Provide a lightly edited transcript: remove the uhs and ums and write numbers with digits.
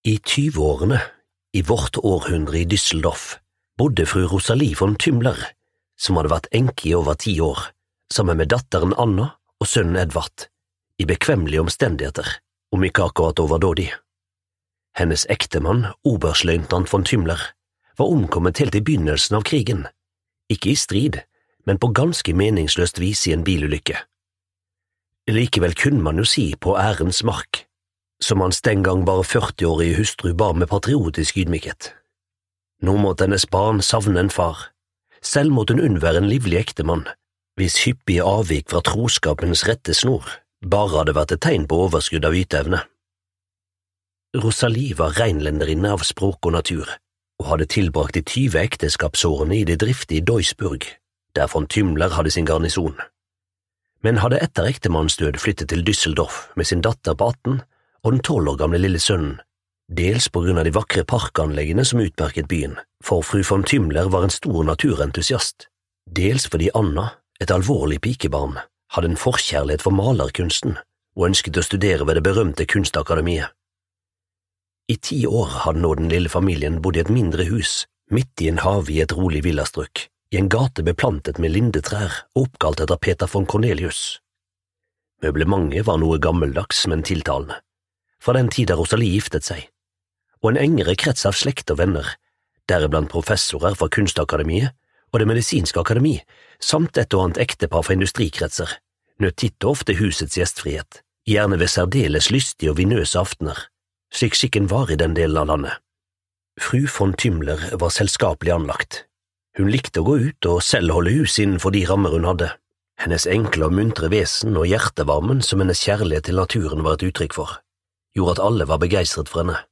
I 20-årene, i vårt århundre i Düsseldorf, bodde fru Rosalie von Tümler, som hadde vært enke i over 10 år, sammen med datteren Anna og sønnen Edvard, i bekvemmelige omstendigheter, om ikke akkurat overdådig. Hennes ektemann, oberstløytnant von Tümler, var omkommet helt i begynnelsen av krigen, ikke i strid, men på ganske meningsløst vis i en bilulykke. Likevel kunne man jo si på ærens mark, som hans den gang bare 40-årige hustru bar med patriotisk ydmykhet. Nå måtte hennes barn savne en far, selv måtte hun unnvære en livlig ektemann, hvis hyppige avvik fra troskapens rette snor bare hadde vært et tegn på overskudd av yteevne. Rosalie var reinlenderinne av språk og natur, og hadde tilbrakt de 20 ekteskapsårene i det driftige Duisburg, der von Tümler hadde sin garnison, men hadde etter ektemannens død flyttet til Düsseldorf med sin datter på 18 og den 12 år gamle lille sønnen, dels på grunn av de vakre parkanleggene som utmerket byen, for fru von Tümler var en stor naturentusiast, dels fordi Anna, et alvorlig pikebarn, hadde en forkjærlighet for malerkunsten og ønsket å studere ved det berømte kunstakademiet. I 10 år hadde nå den lille familien bodd i et mindre hus, midt i en hage i et rolig villastrøk, i en gate beplantet med lindetrær og oppkalt etter Peter von Cornelius. Møblementet var noe gammeldags, men tiltalende, fra den tid da Rosalie giftet seg, og en engere krets av slekt og venner, deriblant professorer fra Kunstakademiet og Det medisinske akademi, samt et og annet ektepar fra industrikretser, nøt titt og ofte husets gjestfrihet, gjerne ved særdeles lystige og vinøse aftener, slik skikken var i den delen av landet. Fru von Tümler var selskapelig anlagt. Hun likte å gå ut og selv holde hus innenfor de rammer hun hadde. Hennes enkle og muntre vesen og hjertevarmen som hennes kjærlighet til naturen var et uttrykk for, gjorde at alle var begeistret for henne.